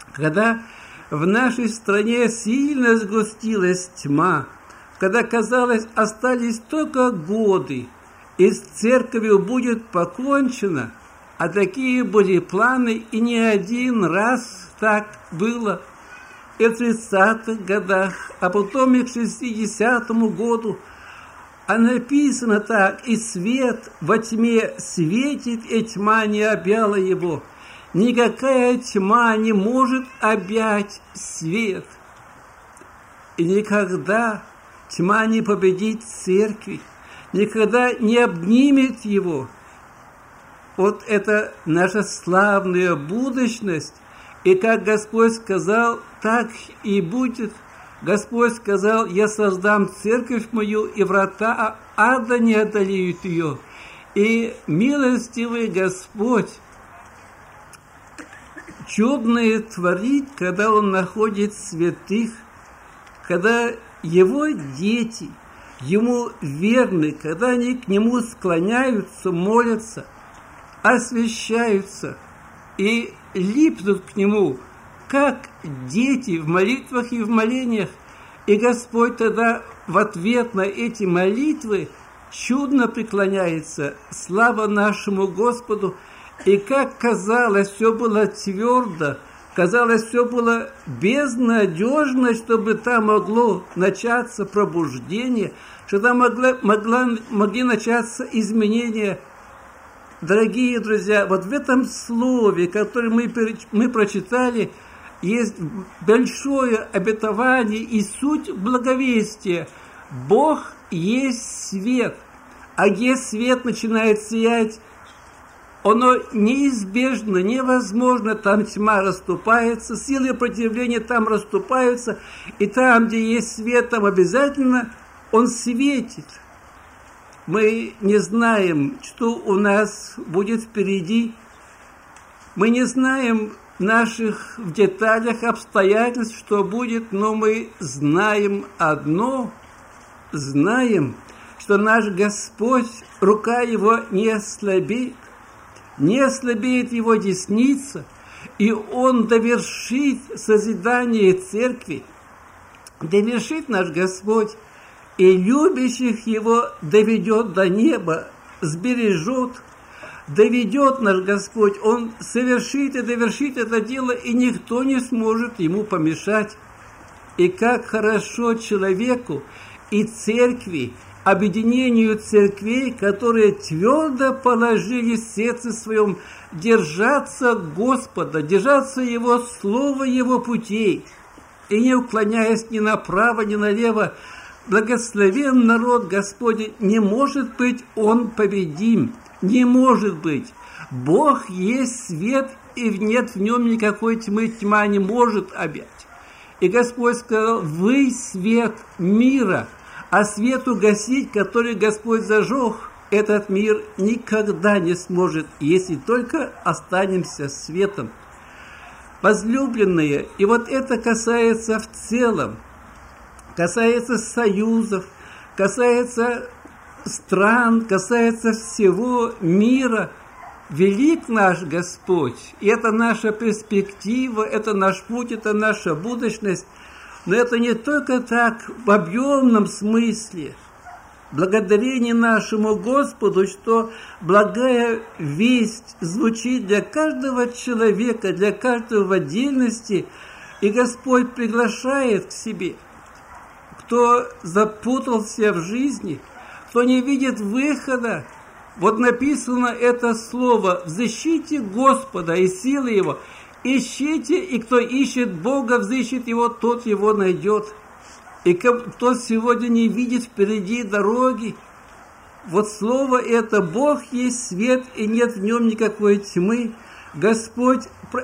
Когда в нашей стране сильно сгустилась тьма, когда, казалось, остались только годы, и с церковью будет покончено, а такие были планы, и не один раз так было, и в 30-х годах, а потом и к 60-му году. А написано так: «И свет во тьме светит, и тьма не объяла его». Никакая тьма не может объять свет. И никогда тьма не победит церкви, никогда не обнимет его. Вот это наша славная будущность. И как Господь сказал, так и будет. Господь сказал: «Я создам церковь мою, и врата ада не одолеют ее». И милостивый Господь чудное творит, когда Он находит святых, когда Его дети Ему верны, когда они к Нему склоняются, молятся, освящаются и липнут к Нему, как дети в молитвах и в молениях. И Господь тогда в ответ на эти молитвы чудно преклоняется. Слава нашему Господу! И как казалось, все было твердо, казалось, все было безнадежно, чтобы там могло начаться пробуждение, что там могли начаться изменения. Дорогие друзья, вот в этом слове, которое мы прочитали, есть большое обетование и суть благовестия. Бог есть свет, а где свет начинает сиять, оно неизбежно, невозможно, там тьма расступается, силы противления там расступаются, и там, где есть свет, там обязательно он светит. Мы не знаем, что у нас будет впереди, мы не знаем наших в деталях обстоятельств, что будет, но мы знаем одно, знаем, что наш Господь, рука Его не ослабеет, не ослабеет Его десница, и Он довершит созидание церкви, довершит наш Господь, и любящих Его доведет до неба, сбережет, доведет наш Господь. Он совершит и довершит это дело, и никто не сможет Ему помешать. И как хорошо человеку и церкви, объединению церквей, которые твердо положили в сердце своем держаться Господа, держаться Его слова, Его путей, и не уклоняясь ни направо, ни налево. Благословен народ Господень, не может быть он победим, не может быть. Бог есть свет, и нет в нем никакой тьмы, тьма не может объять. И Господь сказал: вы свет мира, а свет угасить, который Господь зажег, этот мир никогда не сможет, если только останемся светом. Возлюбленные, и вот это касается в целом, касается союзов, касается стран, касается всего мира. Велик наш Господь, и это наша перспектива, это наш путь, это наша будущность. Но это не только так в объемном смысле. Благодарение нашему Господу, что благая весть звучит для каждого человека, для каждого в отдельности, и Господь приглашает к себе. Кто запутался в жизни, кто не видит выхода, вот написано это слово: «Взыщите Господа и силы Его, ищите, и кто ищет Бога, взыщет Его, тот Его найдет». И кто сегодня не видит впереди дороги, вот слово это: Бог есть свет, и нет в нем никакой тьмы. Господь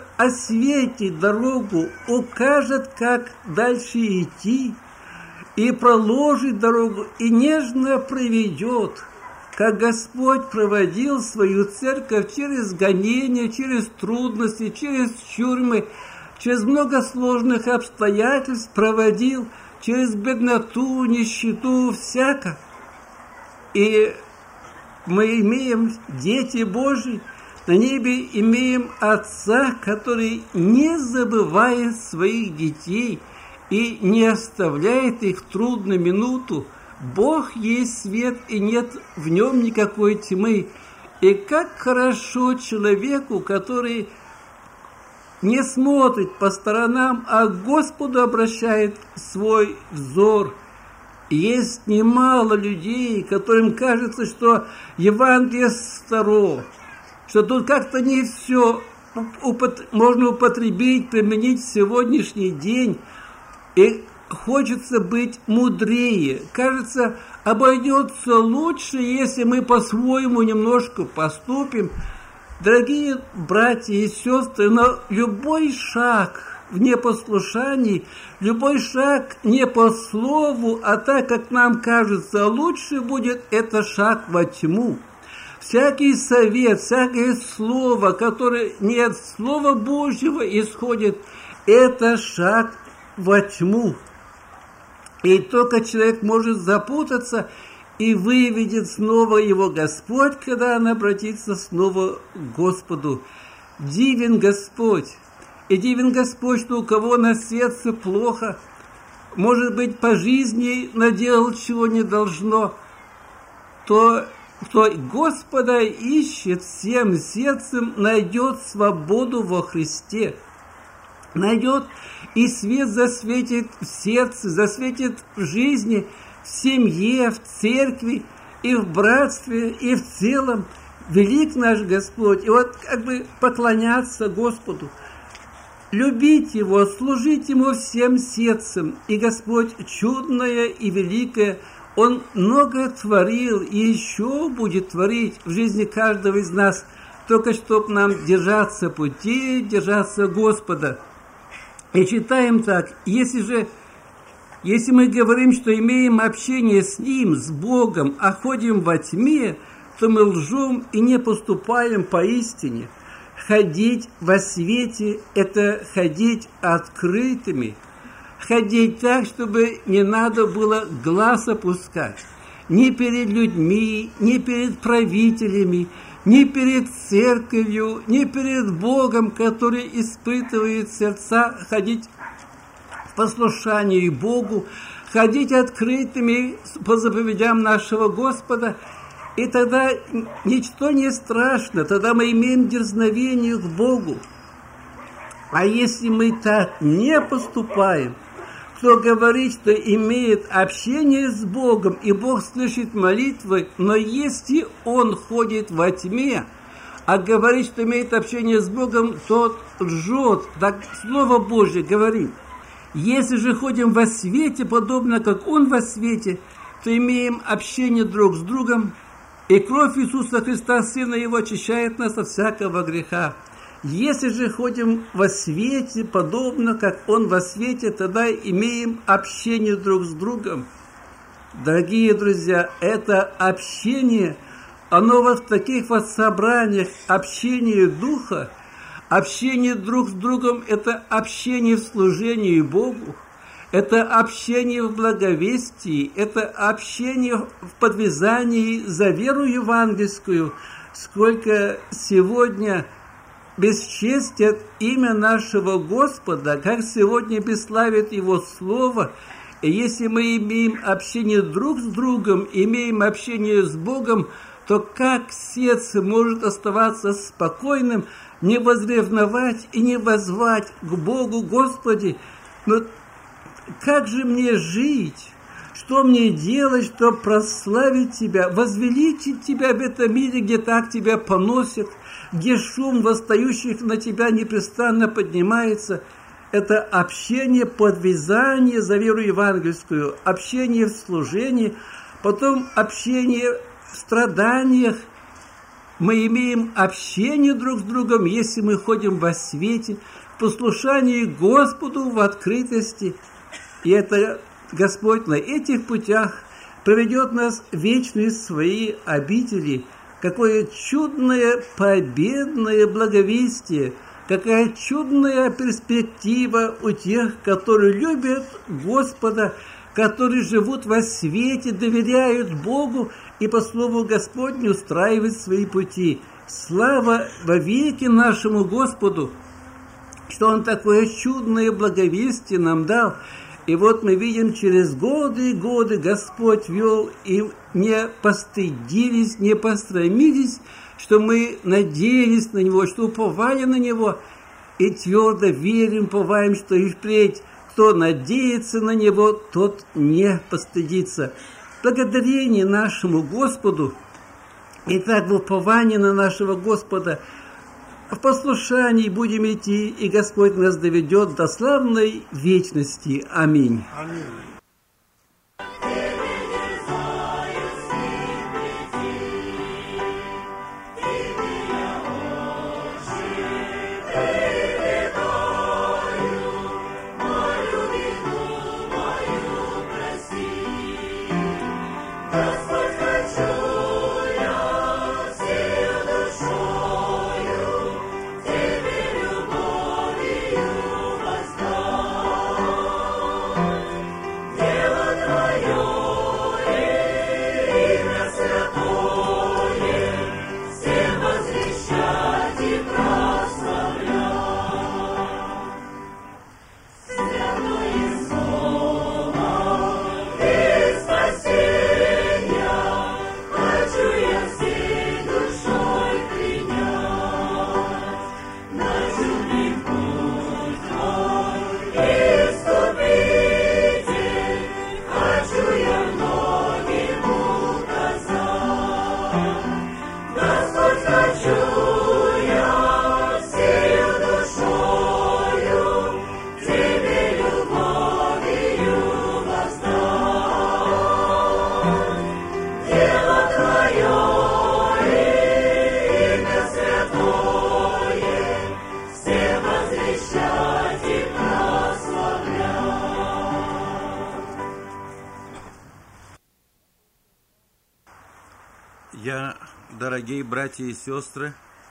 осветит дорогу, укажет, как дальше идти, и проложит дорогу, и нежно проведет, как Господь проводил свою церковь через гонения, через трудности, через тюрьмы, через много сложных обстоятельств проводил, через бедноту, нищету, всяко. И мы имеем, дети Божьи, На небе имеем Отца, который не забывает своих детей и не оставляет их в трудную минуту. Бог есть свет, и нет в нем никакой тьмы. И как хорошо человеку, который не смотрит по сторонам, а к Господу обращает свой взор. Есть немало людей, которым кажется, что Евангелие старо, что тут как-то не все можно употребить, применить в сегодняшний день, и хочется быть мудрее. Кажется, обойдется лучше, если мы по-своему немножко поступим. Дорогие братья и сестры, но любой шаг в непослушании, любой шаг не по слову, а так, как нам кажется, лучше будет, это шаг во тьму. Всякий совет, всякое слово, которое не от Слова Божьего исходит, это шаг во тьму. И только человек может запутаться, и выведет снова его Господь, когда он обратится снова к Господу. Дивен Господь. И дивен Господь, что у кого на сердце плохо, может быть, по жизни наделал чего не должно, то кто Господа ищет всем сердцем, найдет свободу во Христе. Найдет, и свет засветит в сердце, засветит в жизни, в семье, в церкви, и в братстве, и в целом. Велик наш Господь. И вот как бы поклоняться Господу, любить Его, служить Ему всем сердцем. И Господь чудное и великое, Он многое творил и еще будет творить в жизни каждого из нас, только чтобы нам держаться пути, держаться Господа. И читаем так: если мы говорим, что имеем общение с Ним, с Богом, а ходим во тьме, то мы лжем и не поступаем поистине. Ходить во свете – это ходить открытыми, ходить так, чтобы не надо было глаз опускать ни перед людьми, ни перед правителями, ни перед церковью, ни перед Богом, который испытывает сердца, ходить в послушании Богу, ходить открытыми по заповедям нашего Господа. И тогда ничто не страшно, тогда мы имеем дерзновение к Богу. А если мы так не поступаем, кто говорит, что имеет общение с Богом, и Бог слышит молитвы, но если он ходит во тьме, а говорит, что имеет общение с Богом, тот лжет. Так Слово Божье говорит: если же ходим во свете, подобно как Он во свете, то имеем общение друг с другом, и кровь Иисуса Христа, Сына Его, очищает нас от всякого греха. Если же ходим во свете, подобно как Он во свете, тогда имеем общение друг с другом. Дорогие друзья, это общение, оно вот в таких вот собраниях, общение Духа, общение друг с другом – это общение в служении Богу, это общение в благовестии, это общение в подвязании за веру евангельскую. Сколько сегодня бесчестят имя нашего Господа, как сегодня бесславит Его Слово. И если мы имеем общение друг с другом, имеем общение с Богом, то как сердце может оставаться спокойным, не возревновать и не воззвать к Богу: Господи, но как же мне жить? Что мне делать, чтобы прославить Тебя, возвеличить Тебя в этом мире, где так Тебя поносят, где шум восстающих на Тебя непрестанно поднимается? Это общение, подвязание за веру евангельскую, общение в служении, потом общение в страданиях. Мы имеем общение друг с другом, если мы ходим во свете, в послушании Господу, в открытости. И это Господь на этих путях приведет нас в вечные свои обители. Какое чудное победное благовестие, какая чудная перспектива у тех, которые любят Господа, которые живут во свете, доверяют Богу и по слову Господню устраивают свои пути. Слава вовеки нашему Господу, что Он такое чудное благовестие нам дал. И вот мы видим, через годы и годы Господь вел, и не постыдились, не пострамились, что мы надеялись на Него, что уповали на Него, и твердо верим, уповаем, что и впредь, кто надеется на Него, тот не постыдится. Благодарение нашему Господу, и так в уповании на нашего Господа, в послушании будем идти, и Господь нас доведет до славной вечности. Аминь. Аминь. Я, дорогие братья и сестры,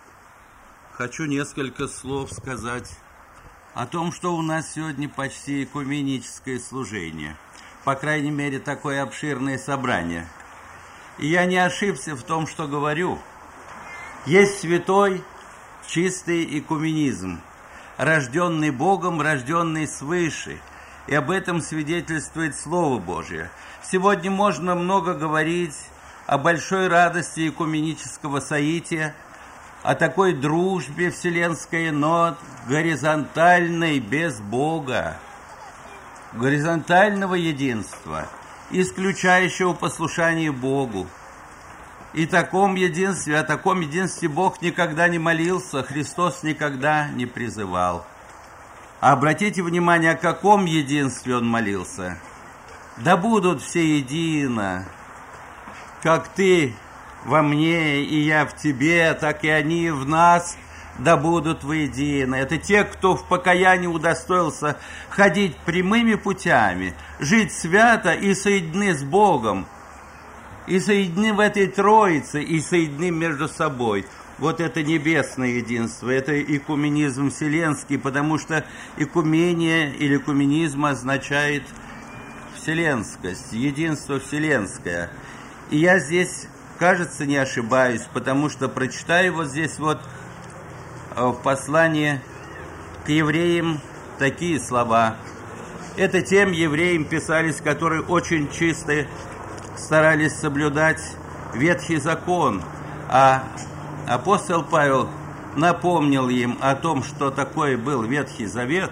хочу несколько слов сказать о том, что у нас сегодня почти экуменическое служение, по крайней мере, такое обширное собрание. И я не ошибся в том, что говорю. Есть святой, чистый экуменизм, рожденный Богом, рожденный свыше, и об этом свидетельствует Слово Божие. Сегодня можно много говорить о большой радости экуменического соития, о такой дружбе вселенской, но горизонтальной, без Бога, горизонтального единства, исключающего послушание Богу. И о таком единстве Бог никогда не молился, Христос никогда не призывал. А обратите внимание, о каком единстве Он молился. «Да будут все едино, как Ты во мне, и я в Тебе, так и они в нас, да будут воедино». Это те, кто в покаянии удостоился ходить прямыми путями, жить свято и соединены с Богом, и соединены в этой Троице, и соединены между собой. Вот это небесное единство, это экуменизм вселенский, потому что экумения или экуменизм означает вселенскость, единство вселенское. И я здесь, кажется, не ошибаюсь, потому что прочитаю вот здесь вот в послании к евреям такие слова. Это тем евреям писались, которые очень чисто старались соблюдать Ветхий Закон, а апостол Павел напомнил им о том, что такое был Ветхий Завет,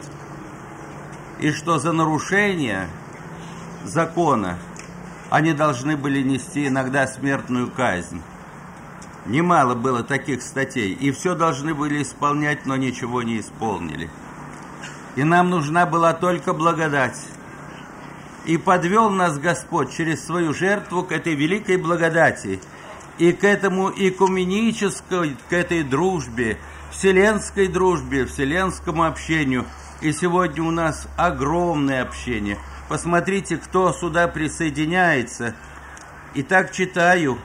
и что за нарушение закона они должны были нести иногда смертную казнь. Немало было таких статей, и все должны были исполнять, но ничего не исполнили. И нам нужна была только благодать. И подвел нас Господь через свою жертву к этой великой благодати и к этому экуменической, к этой дружбе, вселенскому общению. И сегодня у нас огромное общение. Посмотрите, кто сюда присоединяется. Итак, читаю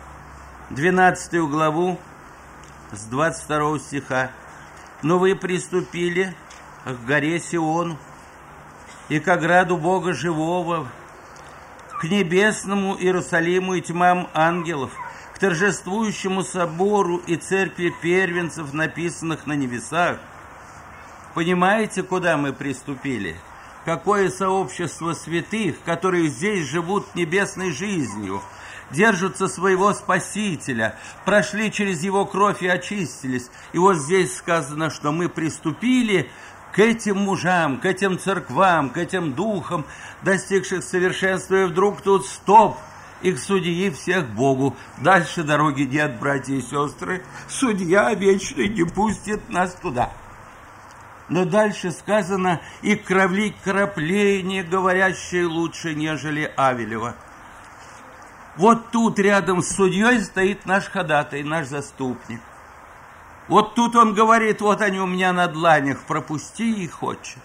12 главу с 22 стиха. «Но вы приступили к горе Сиону и к ограду Бога живого, к небесному Иерусалиму и тьмам ангелов, к торжествующему собору и церкви первенцев, написанных на небесах. Понимаете, куда мы приступили? Какое сообщество святых, которые здесь живут небесной жизнью, держатся своего Спасителя, прошли через Его кровь и очистились. И вот здесь сказано, что мы приступили к этим мужам, к этим церквам, к этим духам, достигших совершенства, и вдруг тут стоп, и к судьи всех Богу. Дальше дороги нет, братья и сестры, судья вечный не пустит нас туда. Но дальше сказано, и крапление, говорящее лучше, нежели Авелева. Вот тут рядом с судьей стоит наш ходатай, наш заступник. Вот тут он говорит, вот они у меня на дланях, пропусти их, отче.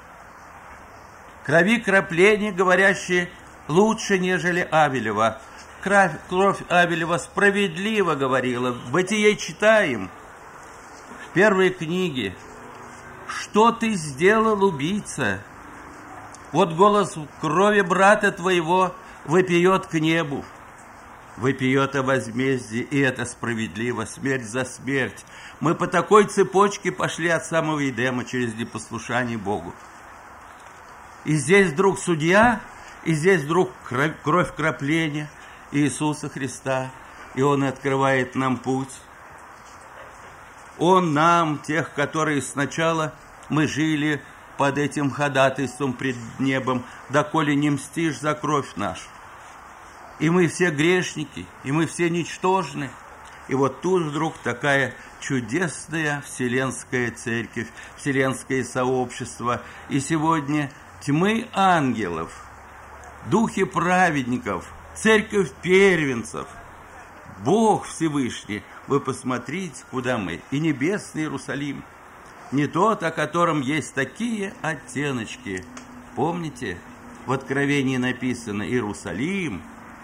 Крапление, говорящее лучше, нежели Авелева. Кровь Авелева справедливо говорила. В Бытие читаем, в первой книге, что ты сделал, убийца? Вот голос крови брата твоего вопиет к небу, вопиет о возмездии, и это справедливо, смерть за смерть. Мы по такой цепочке пошли от самого Эдема через непослушание Богу. И здесь вдруг судья, и здесь вдруг кровь крапления Иисуса Христа, и Он открывает нам путь. Он нам, тех, которые сначала мы жили под этим ходатайством пред небом, доколе не мстишь за кровь нашу. И мы все грешники, и мы все ничтожны. И вот тут вдруг такая чудесная вселенская церковь, вселенское сообщество. И сегодня тьмы ангелов, духи праведников, церковь первенцев, Бог Всевышний. Вы посмотрите, куда мы. И небесный Иерусалим. Не тот, о котором есть такие оттеночки. Помните, в Откровении написано Иерусалим,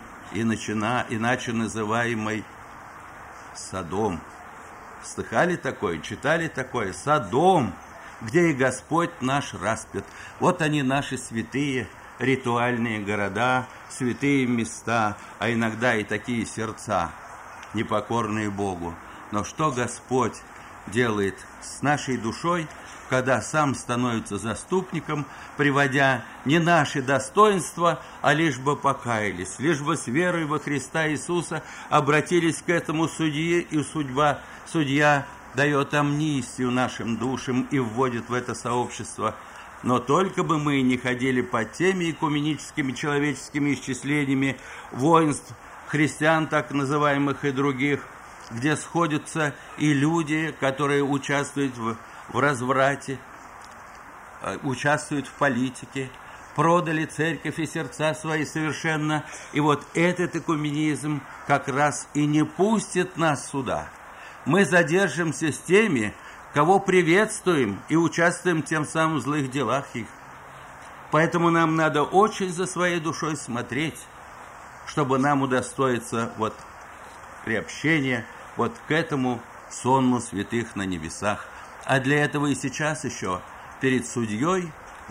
иначе называемый Содом. Слыхали такое, читали такое? Содом, где и Господь наш распят. Вот они, наши святые ритуальные города, святые места, а иногда и такие сердца, непокорные Богу. Но что Господь делает с нашей душой, когда Сам становится заступником, приводя не наши достоинства, а лишь бы покаялись, лишь бы с верой во Христа Иисуса обратились к этому судье, и судья дает амнистию нашим душам и вводит в это сообщество. Но только бы мы не ходили под теми экуменическими человеческими исчислениями воинств, христиан так называемых и других, где сходятся и люди, которые участвуют в разврате, участвуют в политике, продали церковь и сердца свои совершенно. И вот этот экуменизм как раз и не пустит нас сюда. Мы задержимся с теми, кого приветствуем и участвуем тем самым в злых делах их. Поэтому нам надо очень за своей душой смотреть, чтобы нам удостоиться вот приобщения вот к этому сонму святых на небесах. А для этого и сейчас еще перед судьей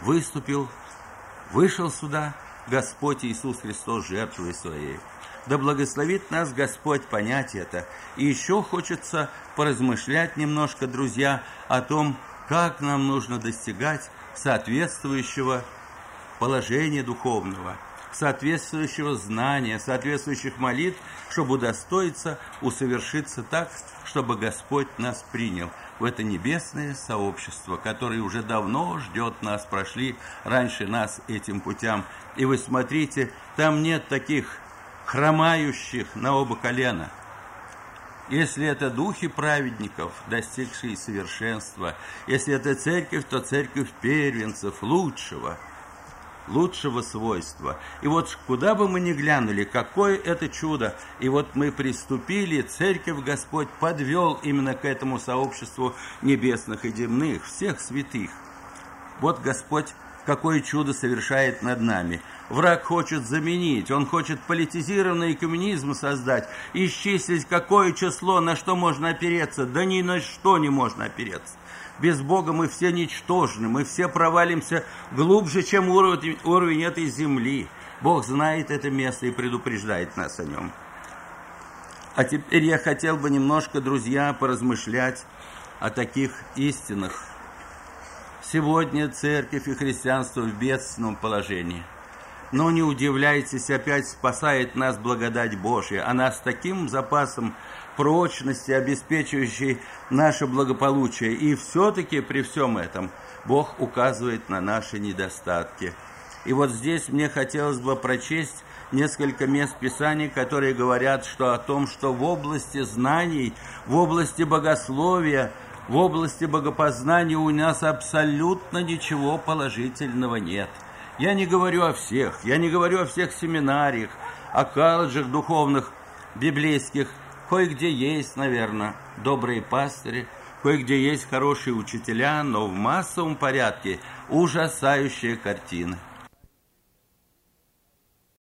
вышел сюда Господь Иисус Христос жертвой своей. Да благословит нас Господь понять это. И еще хочется поразмышлять немножко, друзья, о том, как нам нужно достигать соответствующего положения духовного, соответствующего знания, соответствующих молитв, чтобы удостоиться усовершиться так, чтобы Господь нас принял в это небесное сообщество, которое уже давно ждет нас, прошли раньше нас этим путям. И вы смотрите, там нет таких хромающих на оба колена. Если это духи праведников, достигшие совершенства, если это церковь, то церковь первенцев, лучшего свойства. И вот куда бы мы ни глянули, какое это чудо. И вот мы приступили, церковь Господь подвел именно к этому сообществу небесных и земных, всех святых. Вот Господь какое чудо совершает над нами. Враг хочет заменить, он хочет политизированный коммунизм создать, исчислить какое число, на что можно опереться. Да ни на что не можно опереться. Без Бога мы все ничтожны, мы все провалимся глубже, чем уровень этой земли. Бог знает это место и предупреждает нас о нем. А теперь я хотел бы немножко, друзья, поразмышлять о таких истинах. Сегодня церковь и христианство в бедственном положении. Но не удивляйтесь, опять спасает нас благодать Божья. Она с таким запасом прочности, обеспечивающей наше благополучие. И все-таки при всем этом Бог указывает на наши недостатки. И вот здесь мне хотелось бы прочесть несколько мест Писания, которые говорят о том, что в области знаний, в области богословия, в области богопознания у нас абсолютно ничего положительного нет. Я не говорю о всех, я не говорю о всех семинариях, о колледжах духовных, библейских. Кое-где есть, наверное, добрые пастыри, кое-где есть хорошие учителя, но в массовом порядке ужасающая картина.